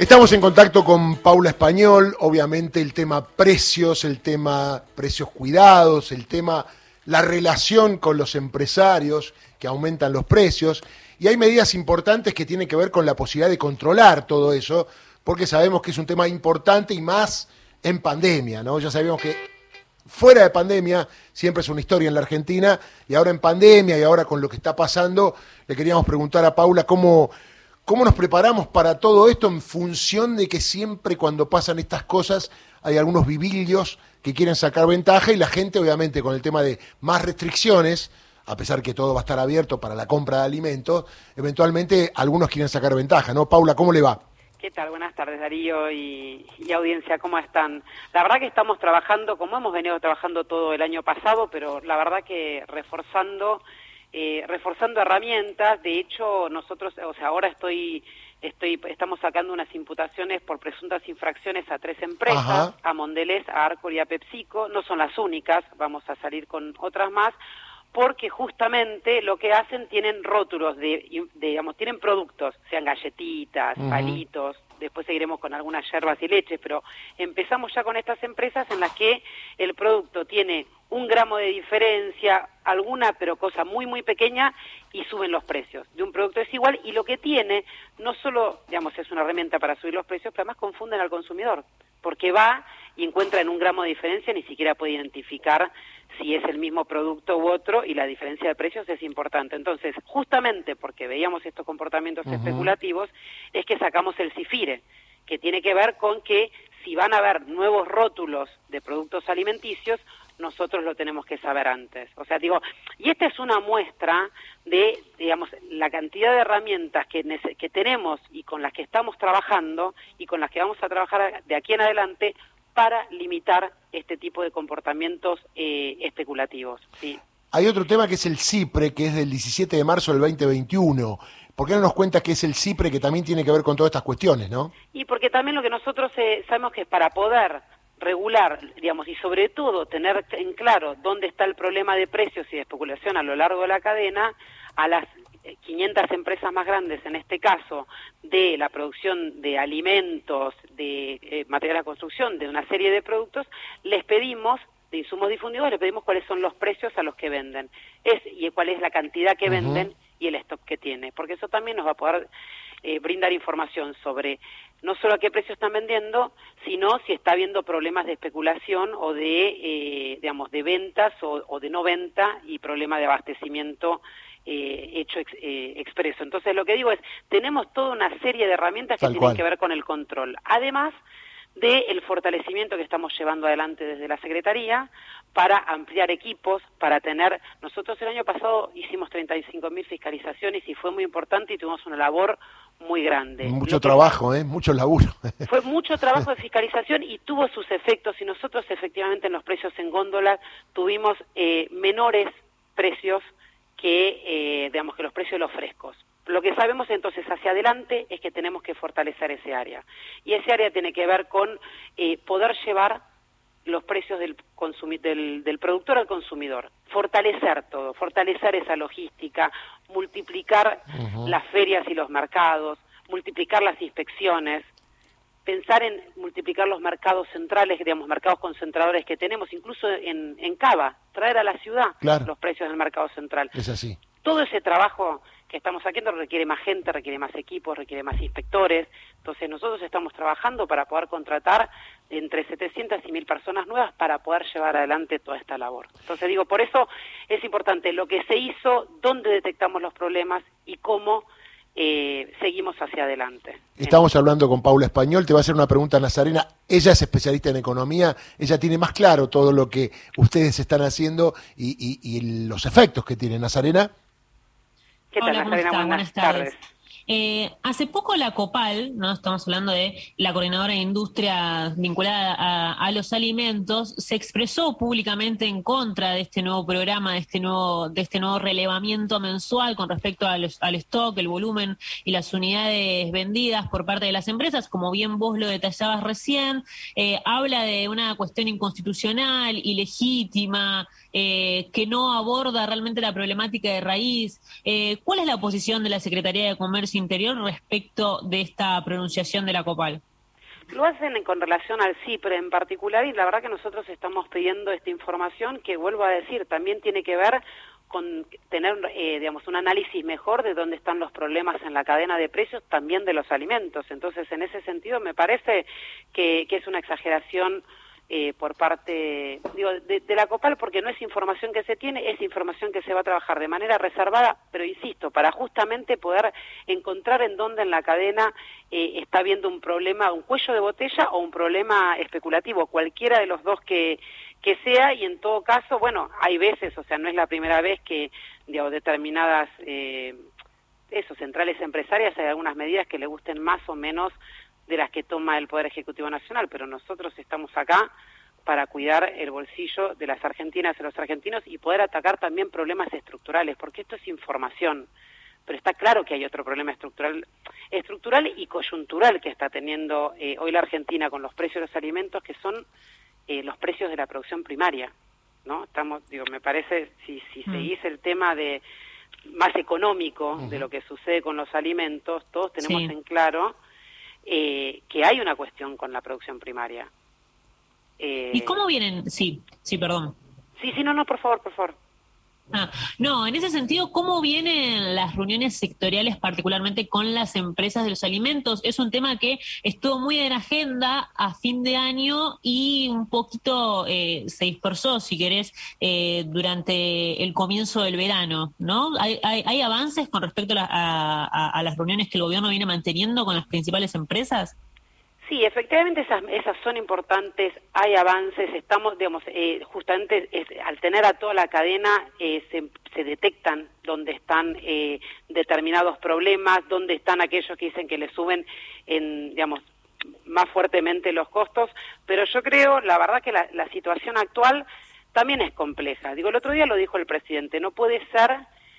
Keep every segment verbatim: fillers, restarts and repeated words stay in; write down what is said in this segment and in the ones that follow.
Estamos en contacto con Paula Español, obviamente el tema precios, el tema precios cuidados, el tema la relación con los empresarios que aumentan los precios, y hay medidas importantes que tienen que ver con la posibilidad de controlar todo eso, porque sabemos que es un tema importante y más en pandemia, ¿no? Ya sabemos que fuera de pandemia siempre es una historia en la Argentina, y ahora en pandemia y ahora con lo que está pasando, le queríamos preguntar a Paula cómo... ¿Cómo nos preparamos para todo esto en función de que siempre cuando pasan estas cosas hay algunos vivillos que quieren sacar ventaja y la gente obviamente con el tema de más restricciones, a pesar que todo va a estar abierto para la compra de alimentos, eventualmente algunos quieren sacar ventaja, ¿no? Paula, ¿cómo le va? ¿Qué tal? Buenas tardes, Darío y, y audiencia, ¿cómo están? La verdad que estamos trabajando, como hemos venido trabajando todo el año pasado, pero la verdad que reforzando... Eh, reforzando herramientas. De hecho, nosotros, o sea, ahora estoy, estoy, estamos sacando unas imputaciones por presuntas infracciones a tres empresas, Ajá. a Mondelez, a Arcor y a PepsiCo. No son las únicas, vamos a salir con otras más, porque justamente lo que hacen tienen rótulos de, de digamos, tienen productos, sean galletitas, uh-huh. palitos. Después seguiremos con algunas yerbas y leches, pero empezamos ya con estas empresas en las que el producto tiene un gramo de diferencia, alguna pero cosa muy muy pequeña, y suben los precios. De un producto es igual, y lo que tiene no solo, digamos, es una herramienta para subir los precios, pero además confunden al consumidor, porque va y encuentra en un gramo de diferencia, ni siquiera puede identificar si es el mismo producto u otro, y la diferencia de precios es importante. Entonces, justamente porque veíamos estos comportamientos uh-huh. especulativos, es que sacamos el CIFIRE, que tiene que ver con que si van a haber nuevos rótulos de productos alimenticios, nosotros lo tenemos que saber antes. O sea, digo, y esta es una muestra de, digamos, la cantidad de herramientas que, que tenemos y con las que estamos trabajando y con las que vamos a trabajar de aquí en adelante para limitar este tipo de comportamientos eh, especulativos. ¿Sí? Hay otro tema que es el CIPRE, que es del diecisiete de marzo del veinte veintiuno. ¿Por qué no nos cuentas qué es el CIPRE, que también tiene que ver con todas estas cuestiones, no? Y porque también lo que nosotros eh, sabemos que es para poder regular, digamos, y sobre todo tener en claro dónde está el problema de precios y de especulación a lo largo de la cadena, a las quinientas empresas más grandes, en este caso, de la producción de alimentos, de eh, material de construcción, de una serie de productos, les pedimos, de insumos difundidos, les pedimos cuáles son los precios a los que venden, es y cuál es la cantidad que uh-huh. venden y el stock que tiene, porque eso también nos va a poder eh, brindar información sobre no solo a qué precio están vendiendo, sino si está habiendo problemas de especulación o de, eh, digamos, de ventas o, o de no venta y problema de abastecimiento eh, hecho ex, eh, expreso. Entonces, lo que digo es, tenemos toda una serie de herramientas que Tal tienen cual. que ver con el control. Además del fortalecimiento que estamos llevando adelante desde la Secretaría para ampliar equipos, para tener... Nosotros el año pasado hicimos treinta y cinco mil fiscalizaciones y fue muy importante y tuvimos una labor muy grande. Mucho trabajo, ¿eh? Mucho laburo. Fue mucho trabajo de fiscalización y tuvo sus efectos, y nosotros efectivamente en los precios en góndola tuvimos eh, menores precios que, eh, digamos, que los precios de los frescos. Lo que sabemos entonces hacia adelante es que tenemos que fortalecer ese área. Y ese área tiene que ver con eh, poder llevar los precios del, consumi- del, del productor al consumidor. Fortalecer todo, fortalecer esa logística, multiplicar uh-huh. las ferias y los mercados, multiplicar las inspecciones, pensar en multiplicar los mercados centrales, digamos, mercados concentradores que tenemos, incluso en, en Cava, traer a la ciudad claro. los precios del mercado central. Es así. Todo ese trabajo que estamos haciendo requiere más gente, requiere más equipos, requiere más inspectores. Entonces nosotros estamos trabajando para poder contratar entre setecientas y mil personas nuevas para poder llevar adelante toda esta labor. Entonces digo, por eso es importante lo que se hizo, dónde detectamos los problemas y cómo eh, seguimos hacia adelante. Estamos hablando con Paula Español, te va a hacer una pregunta Nazarena. Ella es especialista en economía, ella tiene más claro todo lo que ustedes están haciendo y, y, y los efectos que tiene. Nazarena. ¿Qué tal, Hola, ¿cómo Nazarena? está? Buenas, Buenas tardes. tardes. Eh, hace poco la COPAL, ¿no? Estamos hablando de la Coordinadora de Industria vinculada a, a los alimentos, se expresó públicamente en contra de este nuevo programa, de este nuevo, de este nuevo relevamiento mensual con respecto a los, al stock, el volumen y las unidades vendidas por parte de las empresas, como bien vos lo detallabas recién. Eh, habla de una cuestión inconstitucional, ilegítima, eh, que no aborda realmente la problemática de raíz. Eh, ¿Cuál es la posición de la Secretaría de Comercio Comercio Interior respecto de esta pronunciación de la COPAL? Lo hacen con relación al CIPRE en particular, y la verdad que nosotros estamos pidiendo esta información que, vuelvo a decir, también tiene que ver con tener, eh, digamos, un análisis mejor de dónde están los problemas en la cadena de precios, también de los alimentos. Entonces, en ese sentido, me parece que, que es una exageración eh, por parte, digo, de, de la COPAL, porque no es información que se tiene, es información que se va a trabajar de manera reservada, pero insisto, para justamente poder encontrar en dónde en la cadena eh, está habiendo un problema, un cuello de botella o un problema especulativo, cualquiera de los dos que que sea, y en todo caso, bueno, hay veces, o sea, no es la primera vez que, digamos, determinadas, eh, eso, centrales empresarias, hay algunas medidas que le gusten más o menos de las que toma el Poder Ejecutivo Nacional, pero nosotros estamos acá para cuidar el bolsillo de las argentinas y los argentinos y poder atacar también problemas estructurales, porque esto es información, pero está claro que hay otro problema estructural, estructural y coyuntural que está teniendo eh, hoy la Argentina con los precios de los alimentos, que son Eh, los precios de la producción primaria, ¿no? Estamos, digo, me parece, si, si mm. seguís el tema de más económico uh-huh. de lo que sucede con los alimentos, todos tenemos sí. en claro eh, que hay una cuestión con la producción primaria. Eh, ¿Y cómo vienen? Sí, sí, perdón. Sí, sí, no, no, por favor, por favor. Ah, no, en ese sentido, ¿cómo vienen las reuniones sectoriales, particularmente con las empresas de los alimentos? Es un tema que estuvo muy en agenda a fin de año y un poquito eh, se dispersó, si querés, eh, durante el comienzo del verano, ¿no? ¿Hay, hay, hay avances con respecto a, la, a, a las reuniones que el gobierno viene manteniendo con las principales empresas? Sí, efectivamente esas, esas son importantes, hay avances, estamos, digamos, eh, justamente es, al tener a toda la cadena eh, se, se detectan dónde están eh, determinados problemas, dónde están aquellos que dicen que le suben, en, digamos, más fuertemente los costos, pero yo creo, la verdad que la, la situación actual también es compleja. Digo, el otro día lo dijo el presidente, no puede ser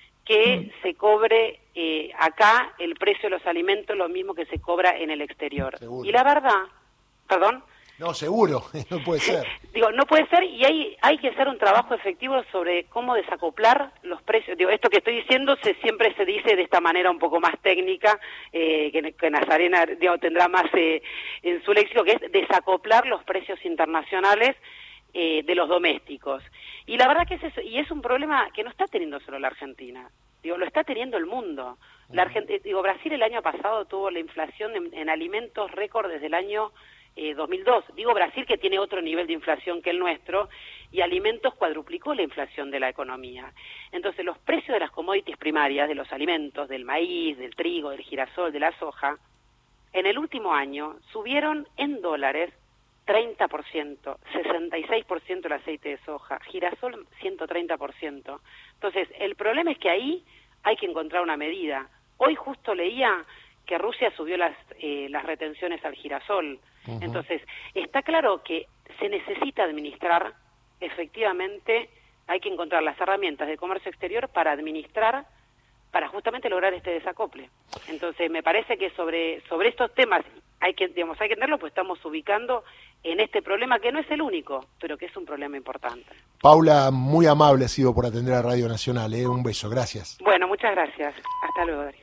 que se cobre eh, acá el precio de los alimentos lo mismo que se cobra en el exterior. Seguro. Y la verdad, perdón. No, seguro, no puede ser. Digo, no puede ser, y hay hay que hacer un trabajo efectivo sobre cómo desacoplar los precios. Digo, esto que estoy diciendo se siempre se dice de esta manera un poco más técnica, eh, que, que Nazarena, digo, tendrá más eh, en su léxico, que es desacoplar los precios internacionales Eh, de los domésticos. Y la verdad que es eso, y es un problema que no está teniendo solo la Argentina, digo, lo está teniendo el mundo. La Argentina, digo, Brasil el año pasado tuvo la inflación en, en alimentos récord desde el año eh, dos mil dos. Digo Brasil, que tiene otro nivel de inflación que el nuestro, y alimentos cuadruplicó la inflación de la economía. Entonces los precios de las commodities primarias, de los alimentos, del maíz, del trigo, del girasol, de la soja, en el último año subieron en dólares treinta por ciento, sesenta y seis por ciento el aceite de soja, girasol ciento treinta por ciento. Entonces, el problema es que ahí hay que encontrar una medida. Hoy justo leía que Rusia subió las eh, las retenciones al girasol. Uh-huh. Entonces, está claro que se necesita administrar, efectivamente, hay que encontrar las herramientas de comercio exterior para administrar, para justamente lograr este desacople. Entonces, me parece que sobre sobre estos temas hay que, digamos, hay que tenerlo, pues estamos ubicando en este problema que no es el único, pero que es un problema importante. Paula, muy amable ha sido por atender a Radio Nacional, ¿eh? Un beso, gracias. Bueno, muchas gracias. Hasta luego, Darío.